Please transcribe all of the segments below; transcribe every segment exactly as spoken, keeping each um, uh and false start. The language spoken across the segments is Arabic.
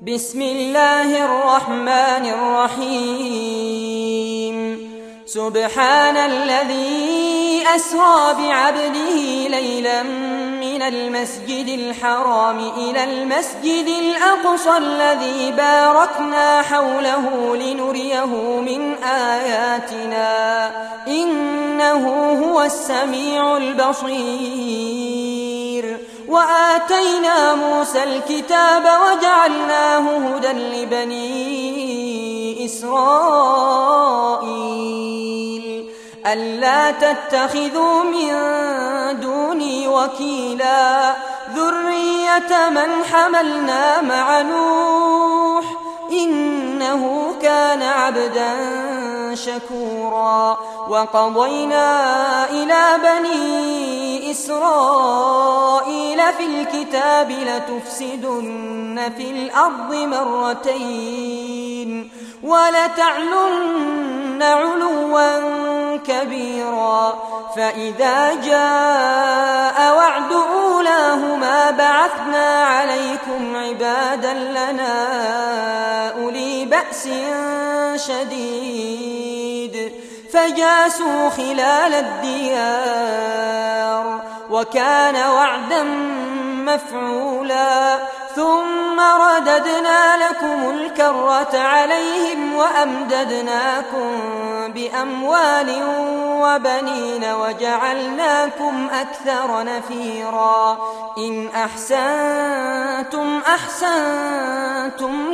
بسم الله الرحمن الرحيم سبحان الذي أسرى بعبده ليلا من المسجد الحرام إلى المسجد الأقصى الذي باركنا حوله لنريه من آياتنا إنه هو السميع البصير. وآتينا موسى الكتاب وجعلناه هدى لبني إسرائيل ألا تتخذوا من دوني وكيلا ذرية من حملنا مع نوح إنه كان عبدا شكورا. وقضينا إلى بني إسرائيل في الكتاب لتفسدن في الأرض مرتين ولتعلن علوا كبيرا. فإذا جاء وعد أولاهما بعثنا عليكم عبادا لنا أولي بأس شديد فجاسوا خلال الديار وكان وعدا مفعولا. ثم رددنا لكم الكرة عليهم وأمددناكم بأموال وبنين وجعلناكم أكثر نفيرا. إن أحسنتم أحسنتم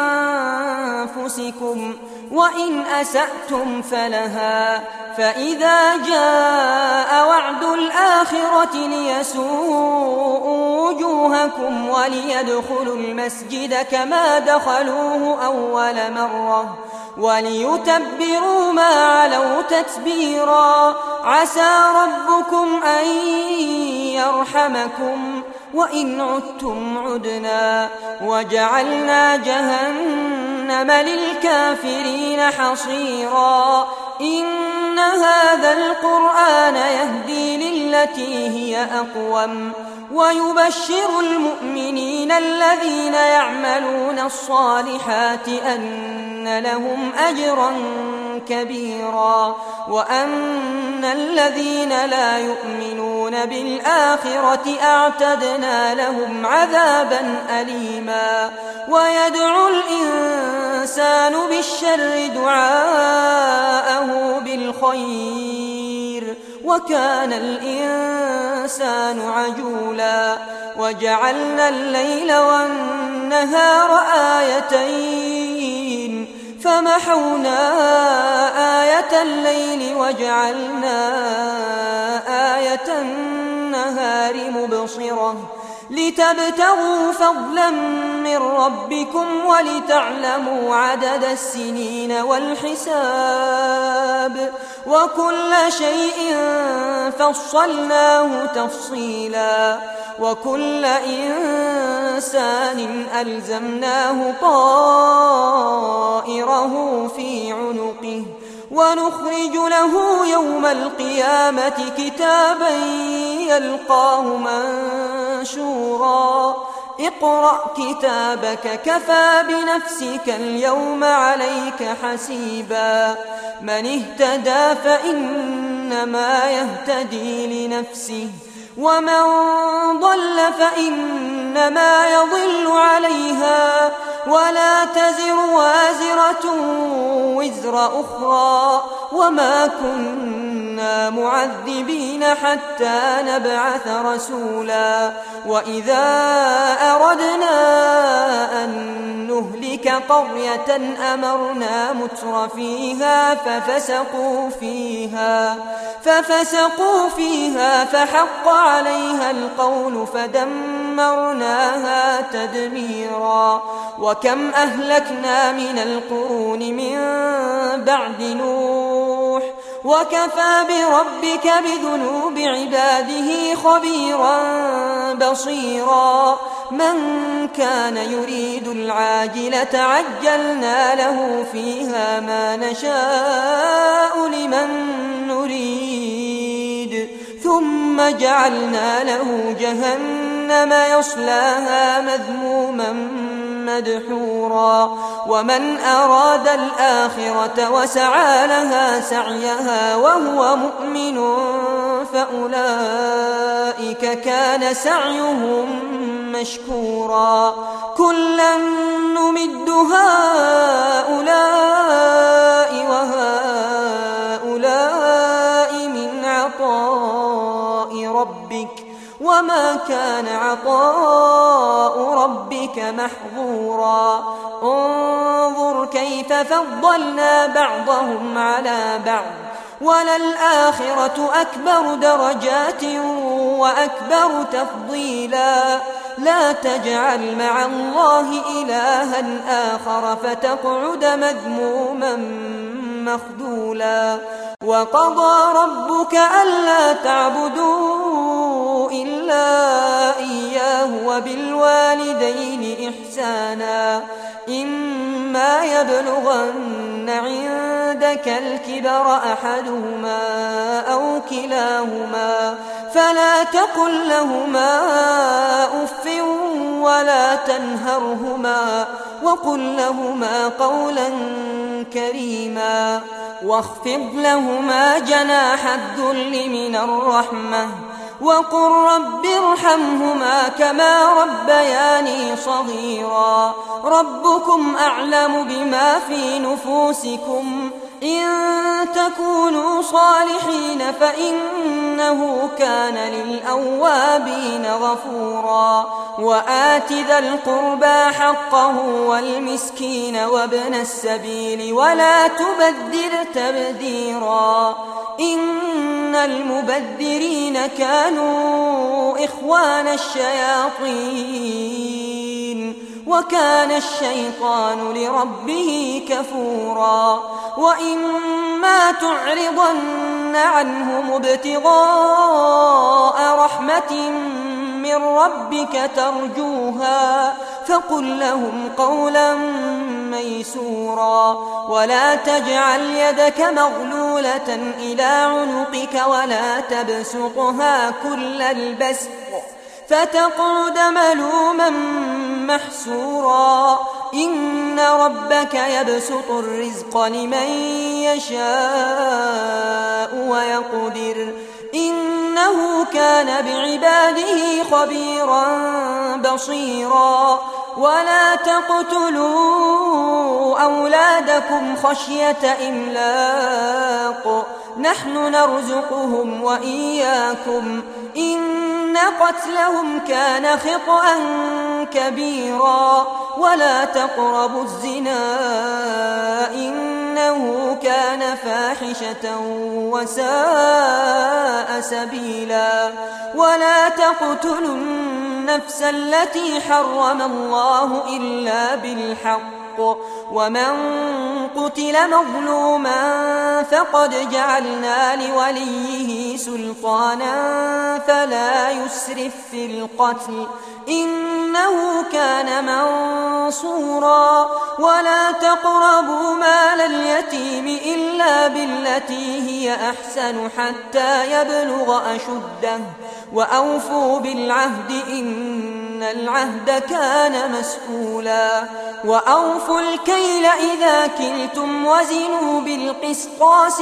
لأنفسكم وإن أسأتم فلها. فإذا جاء وعد الآخرة ليسوءوا وجوهكم وليدخلوا المسجد كما دخلوه أول مرة وليتبروا ما علوا تتبيرا. عسى ربكم أن يرحمكم وإن عدتم عدنا وجعلنا جهنم للكافرين حصيرا. إن هذا القرآن يهدي للتي هي أقوم ويبشر المؤمنين الذين يعملون الصالحات أن لهم أجرا كبيرا وأن الذين لا يؤمنون بالآخرة أعتدنا لهم عذابا أليما. ويدعو الإنسان بالشر دعاءه بالخير وكان الإنسان عجولا. وجعلنا الليل والنهار آيتين فمحونا آية الليل وجعلنا آية النهار مبصرة لتبتغوا فضلا من ربكم ولتعلموا عدد السنين والحساب وكل شيء فصلناه تفصيلا. وكل إنسان ألزمناه طائره في عنقه ونخرج له يوم القيامة كتابا يلقاه منشورا. اقرأ كتابك كفى بنفسك اليوم عليك حسيبا. من اهتدى فإنما يهتدي لنفسه ومن ضل فإنما يضل عليها ولا تزر وازرة وزر أخرى وما كنا معذبين حتى نبعث رسولا. وإذا أردنا أن نهلك قرية أمرنا متر فيها ففسقوا فيها ففسقوا فيها فحق عليها القول فدمرناها تدميرا. وكم أهلكنا من القرون من بعد نوح وكفى بربك بذنوب عباده خبيرا بصيرا. من كان يريد العاجلة عجلنا له فيها ما نشاء لمن نريد ثم جعلنا له جهنم يصلاها مذموما مدحورا ومن أراد الآخرة وسعى لها سعيها وهو مؤمن فأولئك كان سعيهم مشكورا كلا نمد هؤلاء وهؤلاء من عطاء ربك وما كان عطاء ربك محظورا انظر كيف فضلنا بعضهم على بعض وللآخرة أكبر درجات وأكبر تفضيلا لا تجعل مع الله إلها آخر فتقعد مذموما مخذولا وقضى ربك ألا تعبدوا إلا إياه وبالوالدين إحسانا إما يبلغن عندك الكبر أحدهما أو كلاهما فلا تقل لهما أف ولا تنهرهما وقل لهما قولا كريما واخفض لهما جناح الذل من الرحمة وقل رب ارحمهما كما ربياني صغيرا ربكم أعلم بما في نفوسكم إن تكونوا صالحين فإنه كان للأوابين غفورا وآت ذا القربى حقه والمسكين وابن السبيل ولا تبذر تبذيرا إن المبذرين كانوا إخوان الشياطين وكان الشيطان لربه كفورا وإما تعرضن عنهم ابتغاء رحمة من ربك ترجوها فقل لهم قولا ميسورا ولا تجعل يدك مغلولة إلى عنقك ولا تبسطها كل البسط فتقعد ملوما محسورا إن ربك يبسط الرزق لمن يشاء ويقدر إنه كان بعباده خبيرا بصيرا ولا تقتلوا أولادكم خشية إملاق نحن نرزقهم وإياكم إن قتلهم كان خطأ كبيرا ولا تقربوا الزنا إنه كان فاحشة وساء سبيلا ولا تقتلوا النفس التي حرم الله إلا بالحق ومن قتل مظلوما فقد جعلنا لوليه سلطانا فلا يسرف في القتل إنه كان منصورا ولا تقربوا مال اليتيم إلا بالتي هي أحسن حتى يبلغ أشده وأوفوا بالعهد إن العهد كان مسؤولا وأوفوا الكيل إذا كلتم وزنوا بالقسطاس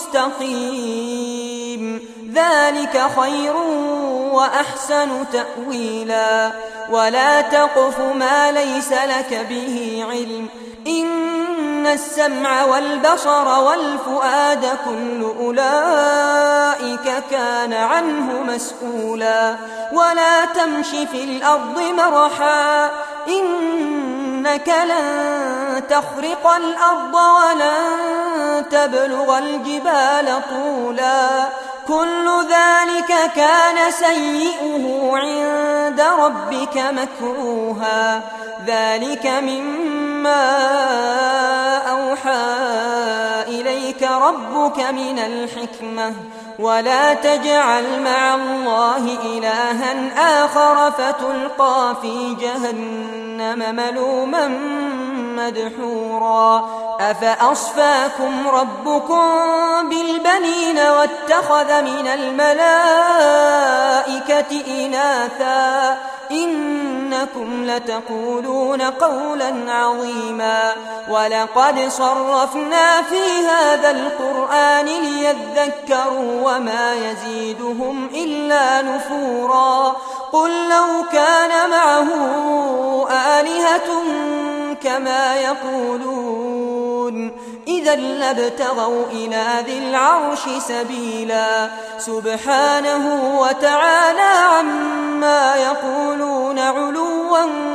المستقيم ذلك خير وأحسن تأويلا ولا تقف ما ليس لك به علم إن السمع والبصر والفؤاد كل أولئك كان عنه مسؤولا ولا تمش في الأرض مرحا إنك لن تخرق الأرض ولن تبلغ الجبال طولا كل ذلك كان سيئه عند ربك مكروها ذلك مما أوحى إليك ربك من الحكمة ولا تجعل مع الله إلها آخر فتلقى في جهنم ملوما مدحورا أفأصفاكم ربكم بالبنين واتخذ من الملائكة إناثا إنكم لتقولون قولا عظيما ولقد صرفنا في هذا القرآن ليذكروا وما يزيدهم إلا نفورا قل لو كان معه آلهة كما يقولون إذا لابتغوا إلى ذي العرش سبيلا سبحانه وتعالى عما يقولون علوا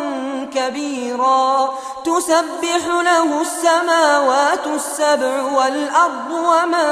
كبيرا تسبح له السماوات السبع والأرض ومن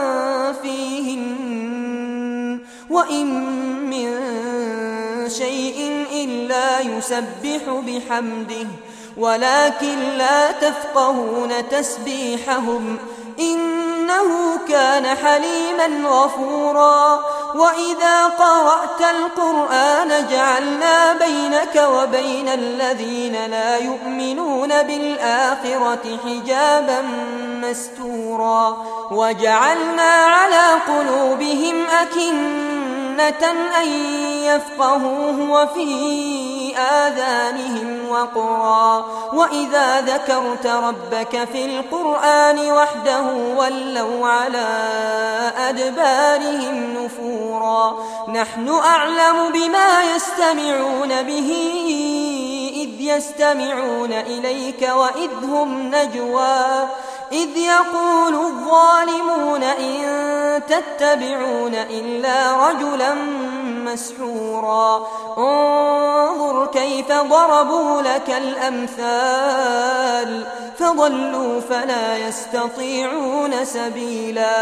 فيهن وإن من شيء إلا يسبح بحمده ولكن لا تفقهون تسبيحهم إنه كان حليما غفورا وإذا قرأت القرآن جعلنا بينك وبين الذين لا يؤمنون بالآخرة حجابا مستورا وجعلنا على قلوبهم أكنة أن يفقهوه وفي آذانهم وقرا وإذا ذكرت ربك في القرآن وحده ولوا على أدبارهم نفورا نحن أعلم بما يستمعون به إذ يستمعون إليك وإذ هم نجوى إذ يقول الظالمون إن تتبعون إلا رجلا مسحورا انظر كيف ضربوا لك الأمثال فضلوا فلا يستطيعون سبيلا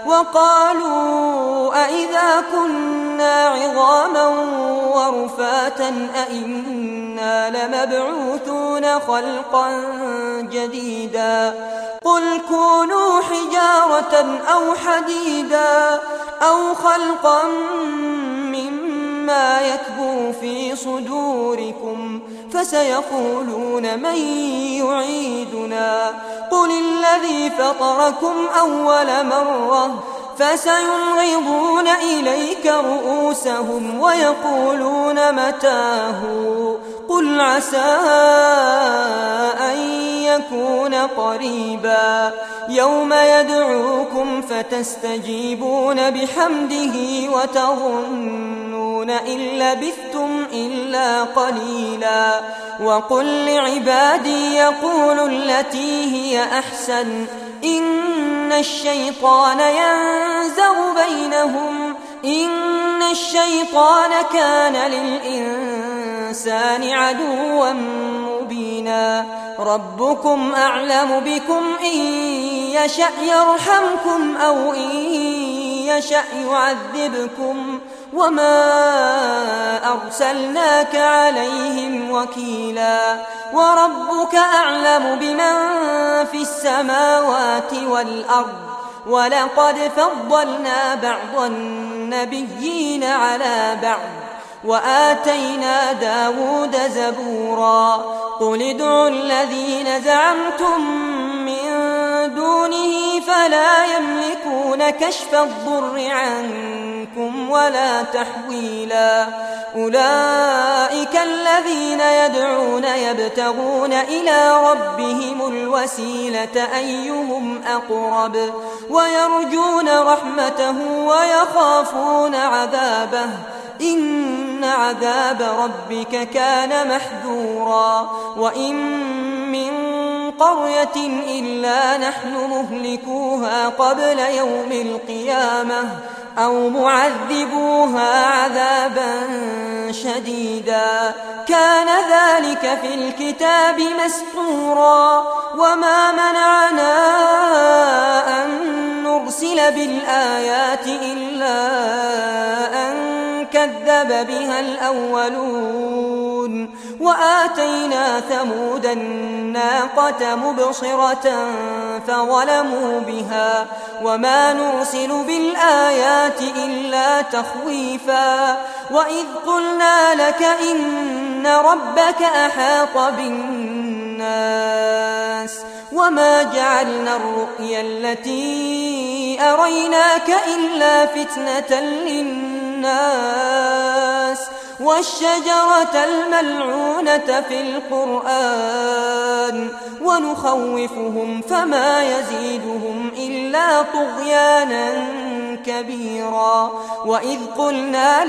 وقالوا أئذا كنا عظاما ورفاتا أئنا لمبعوثون خلقا جديدا قل كونوا حجارة أو حديدا أو خلقا مما يكبر في صدوركم فسيقولون من يعيدنا قل الذي فطركم أول مرة فسينغضون إليك رؤوسهم ويقولون متاه قل عسى أن يكون قريبا يوم يدعوكم فتستجيبون بحمده وتظنون إن لبثتم إلا قليلا وقل لعبادي يقولوا التي هي أحسن إن الشيطان ينزغ بينهم إن الشيطان كان للإنسان عدوا مبينا ربكم أعلم بكم إن يشأ يرحمكم أو إن يشأ يعذبكم وما أرسلناك عليهم وكيلا وربك أعلم بمن في السماوات والأرض ولقد فضلنا بعض النبيين على بعض وآتينا داود زبورا قل ادعوا الذين زعمتم من دونه فلا يملكون كشف الضر عنكم ولا تحويلا أولئك الذين يدعون يبتغون إلى ربهم الوسيلة أيهم أقرب ويرجون رحمته ويخافون عذابه إن عذاب ربك كان محذورا وإن من قرية إلا نحن مهلكوها قبل يوم القيامة أو معذبوها عذابا شديدا كان ذلك في الكتاب مسطورا وما منعنا أن نرسل بالآيات إلا أن كذب بها الأولون وآتينا ثمود الناقة مبصرة فظلموا بها وما نرسل بالآيات إلا تخويفا وإذ قلنا لك إن ربك أحاط بالناس وما جعلنا الرؤيا التي أريناك إلا فتنة للناس والشجرة الملعونة في القرآن ونخوفهم فما يزيدهم إلا طغيانا كبيرا. وإذ قلنا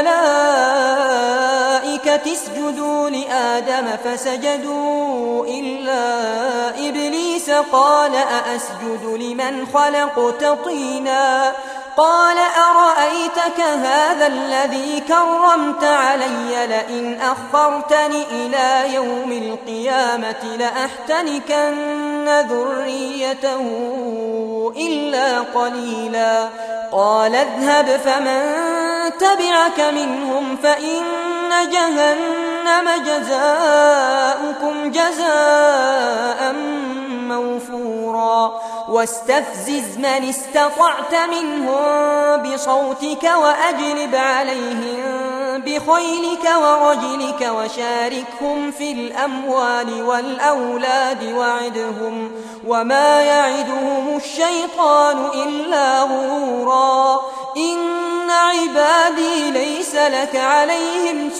للملائكة اسجدوا لآدم فسجدوا إلا إبليس قال أأسجد لمن خلقت طينا قال أرأيتك هذا الذي كرمت علي لئن أخرتني إلى يوم القيامة لأحتنكن ذريته إلا قليلا. قال اذهب فمن تبعك منهم فإن جهنم جزاؤكم جزاء موفورا. واستفزز من استطعت منهم بصوتك وأجلب عليهم بخيلك ورجلك وشاركهم في الأموال والأولاد وعدهم وما يعدهم الشيطان إلا غرورا. إن عبادي ليس لك عليهم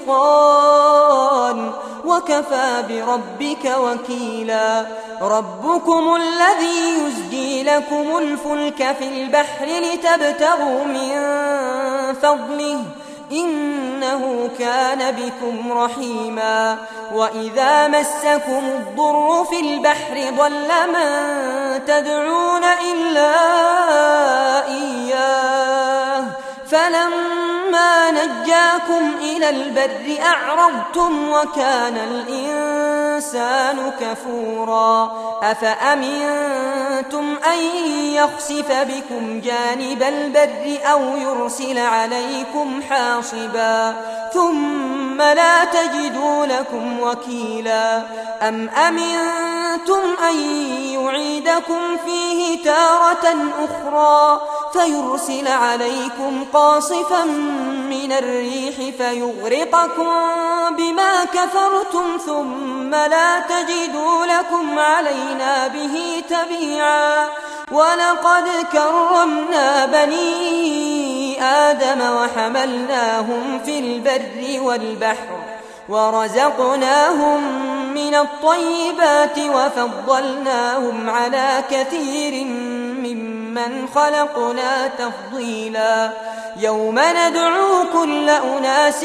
سلطان وكفى بربك وكيلا. ربكم الذي يزجي لكم الفلك في البحر لتبتغوا من فضله إنه كان بكم رحيما. وإذا مسكم الضر في البحر ضل من تدعون إلا إياه فلما نجاكم إلى البر أعرضتم وكان الإنسان كفورا. أفأمنتم أن يخسف بكم جانب البر أو يرسل عليكم حاصبا ثم لا تجدوا لكم وكيلا. أم أمنتم أن يعيدكم فيه تارة أخرى فيرسل عليكم قاصفا من الريح فيغرقكم بما كفرتم ثم لا تجدوا لكم علينا به تبيعا. ولقد كرمنا بني آدم وحملناهم في البر والبحر ورزقناهم من الطيبات وفضلناهم على كثير ممن خلقنا تفضيلا. يوم ندعو كل أناس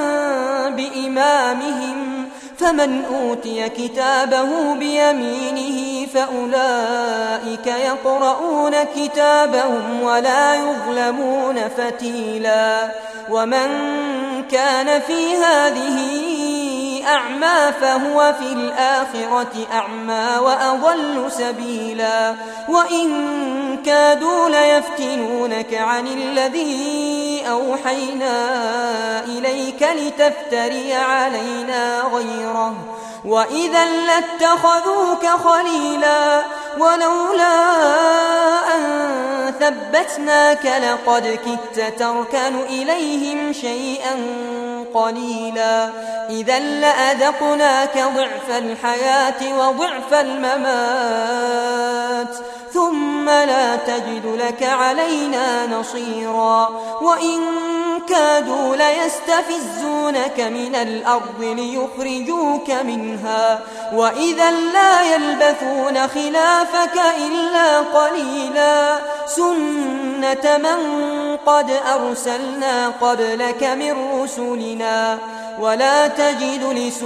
بإمامهم فمن أوتي كتابه بيمينه فأولئك يقرؤون كتابهم ولا يظلمون فتيلا. ومن كان في هذه أعمى فهو في الآخرة أعمى وأضل سبيلا. وإن كادوا ليفتنونك عن الذي أوحينا إليك لتفتري علينا غيره وإذا لاتخذوك خليلا. ولولا أن ثبتناك لقد كدت تركن إليهم شيئا قليلا. إذا لأذقناك ضعف الحياة وضعف الممات ثم لا تجد لك علينا نصيرا. وإن كادوا ليستفزونك من الأرض ليخرجوك منها وإذا لا يلبثون خلافك إلا قليلا. سنة من قد أرسلنا قبلك من رسلنا ولا تجد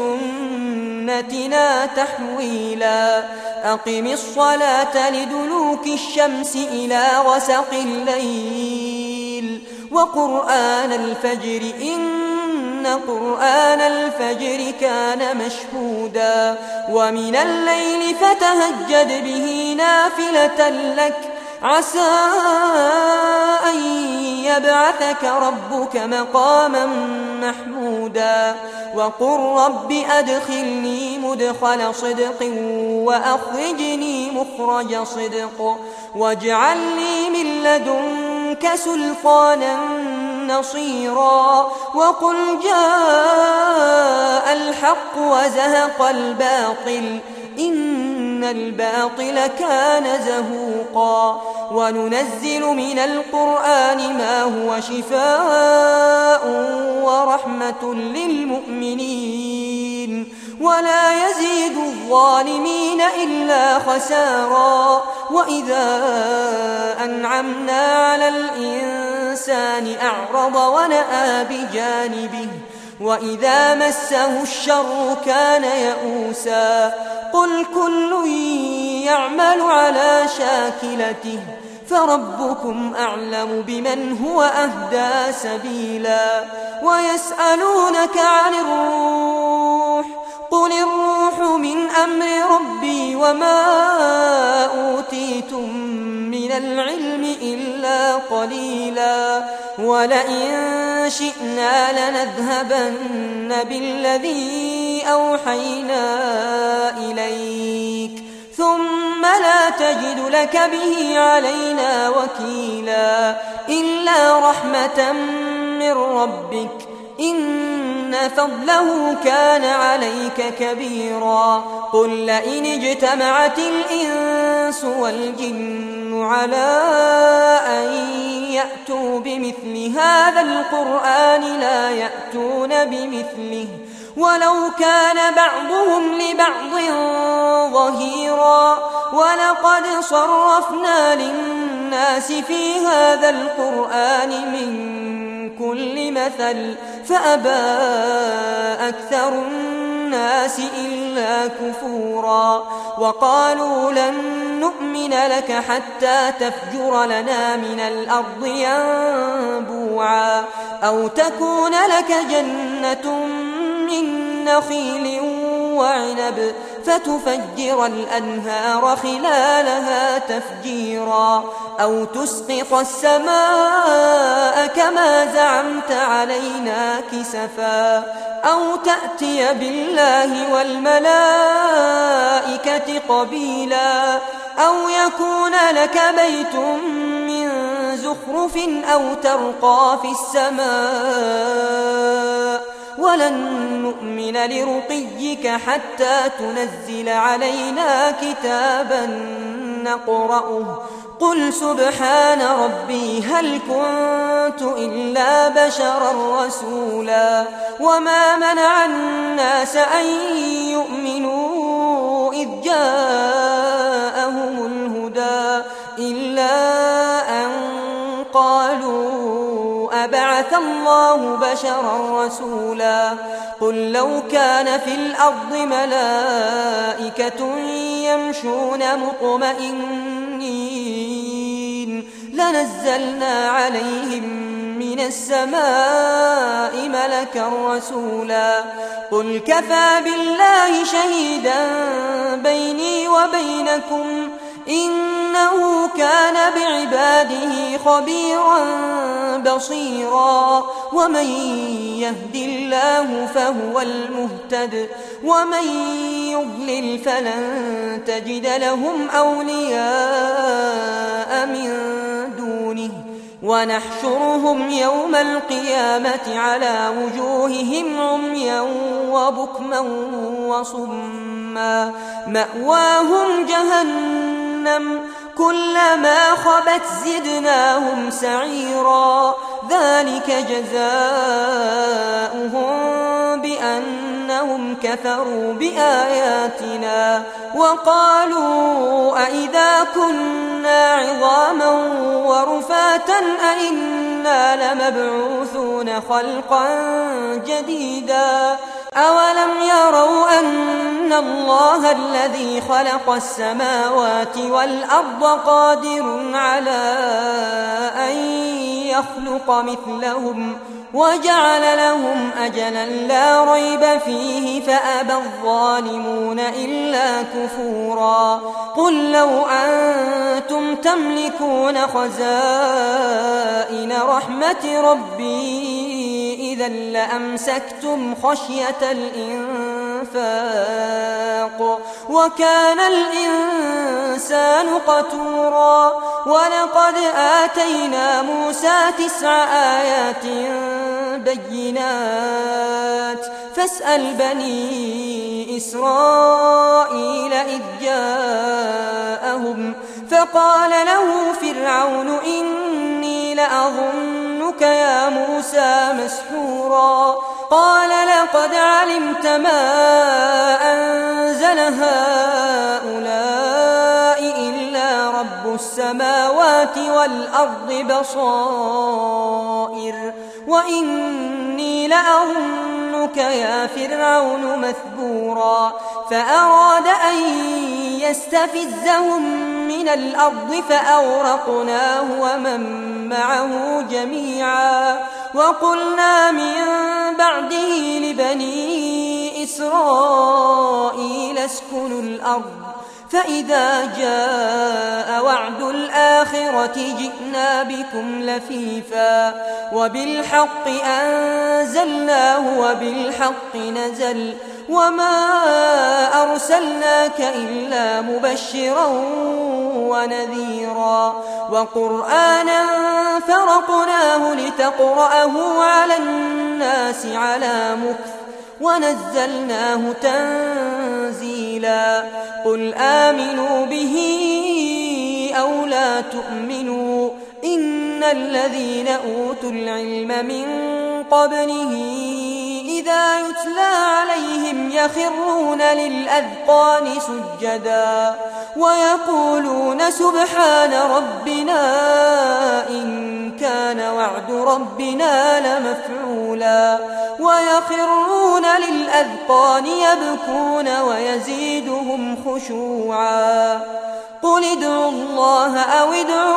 لسنتنا تحويلا. أقم الصلاة لدلوك الشمس إلى غسق الليل وقرآن الفجر إن قرآن الفجر كان مشهودا. ومن الليل فتهجد به نافلة لك عسى أن يبعثك ربك مقاما محمودا. وقل رب أدخلني مدخل صدق وأخرجني مخرج صدق واجعل لي من لدنك سلطانا نصيرا. وقل جاء الحق وزهق الباطل إن إن الباطل كان زهوقا وننزل من القرآن ما هو شفاء ورحمة للمؤمنين ولا يزيد الظالمين إلا خسارا وإذا أنعمنا على الإنسان أعرض ونأى بجانبه وإذا مسه الشر كان يئوسا قل كل يعمل على شاكلته فربكم أعلم بمن هو أهدى سبيلا ويسألونك عن الروح قل الروح من أمر ربي وما أوتيتم من العلم إلا قليلا ولئن شئنا لنذهبن بالذي أوحينا إليك ثم لا تجد لك به علينا وكيلا إلا رحمة من ربك إن فضله كان عليك كبيرا قل لئن اجتمعت الإنس والجن على أن يأتوا بمثل هذا القرآن لا يأتون بمثله ولو كان بعضهم لبعض ظهيرا ولقد صرفنا للناس في هذا القرآن من كل مثل فأبى أكثر الناس إلا كفورا وقالوا لن نؤمن لك حتى تفجر لنا من الأرض ينبوعا أو تكون لك جنة من نخيل وعنب فتفجر الأنهار خلالها تفجيرا أو تسقط السماء كما زعمت علينا كسفا أو تأتي بالله والملائكة قبيلا أو يكون لك بيت من زخرف أو ترقى في السماء ولن نؤمن لرقيك حتى تنزل علينا كتابا نقرأه قل سبحان ربي هل كنت إلا بشرا رسولا وما منع الناس أن يؤمنوا إذ جاءهم الهدى إلا أن قالوا أبعث الله بشرا رسولا قل لو كان في الأرض ملائكة يمشون مطمئنين لنزلنا عليهم من السماء ملكا رسولا قل كفى بالله شهيدا بيني وبينكم إنه كان بعباده خبيرا بصيرا ومن يهد الله فهو المهتد ومن يضلل فلن تجد لهم أولياء من دونه ونحشرهم يوم القيامة على وجوههم عميا وبكما وصما مأواهم جهنم كلما خبت زدناهم سعيرا ذلك جزاؤهم بأنهم كفروا بآياتنا وقالوا أئذا كنا عظاما ورفاتا أئنا لمبعوثون خلقا جديدا أولم يروا أن الله الذي خلق السماوات والأرض قادر على أن يخلق مثلهم وجعل لهم أجلا لا ريب فيه فأبى الظالمون إلا كفورا قل لو أنتم تملكون خزائن رحمة ربي إذا لأمسكتم خشية الإنفاق وكان الإنسان قتورا ولقد آتينا موسى تسع آيات بينات فاسأل بني إسرائيل إذ جاءوا فقال له فرعون إني لأظنك يا موسى مسحورا قال لقد علمت ما أنزل هؤلاء إلا رب السماوات والأرض بصائر وإني لأظنك يا فرعون مثبورا فأراد أن يستفزهم من الأرض فأورقناه ومن معه جميعا وقلنا من بعده لبني إسرائيل اسكنوا الأرض فإذا جاء وعد الآخرة جئنا بكم لفيفا وبالحق أنزلناه وبالحق نزل وما أرسلناك إلا مبشرا ونذيرا وقرآنا فرقناه لتقرأه على الناس على مكث ونزلناه تنزيلا قل آمنوا به أو لا تؤمنوا إن الذين أوتوا العلم من قبله إذا يتلى عليهم يخرون للأذقان سجدا ويقولون سبحان ربنا إن كان وعد ربنا لمفعولا ويخرون للأذقان يبكون ويزيدهم خشوعا قل ادعوا الله أو ادعوا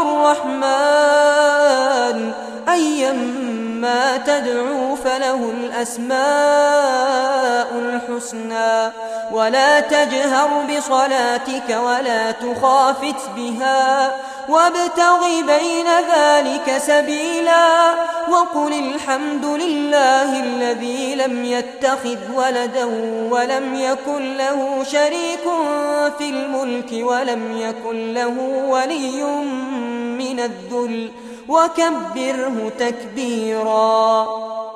الرحمن أيما تدعوا فله الأسماء الحسنى ولا تجهر بصلاتك ولا تخافت بها وابتغ بين ذلك سبيلا وقل الحمد لله الذي لم يتخذ ولدا ولم يكن له شريك في الملك ولم يكن له ولي من الذل وكبره تكبيرا.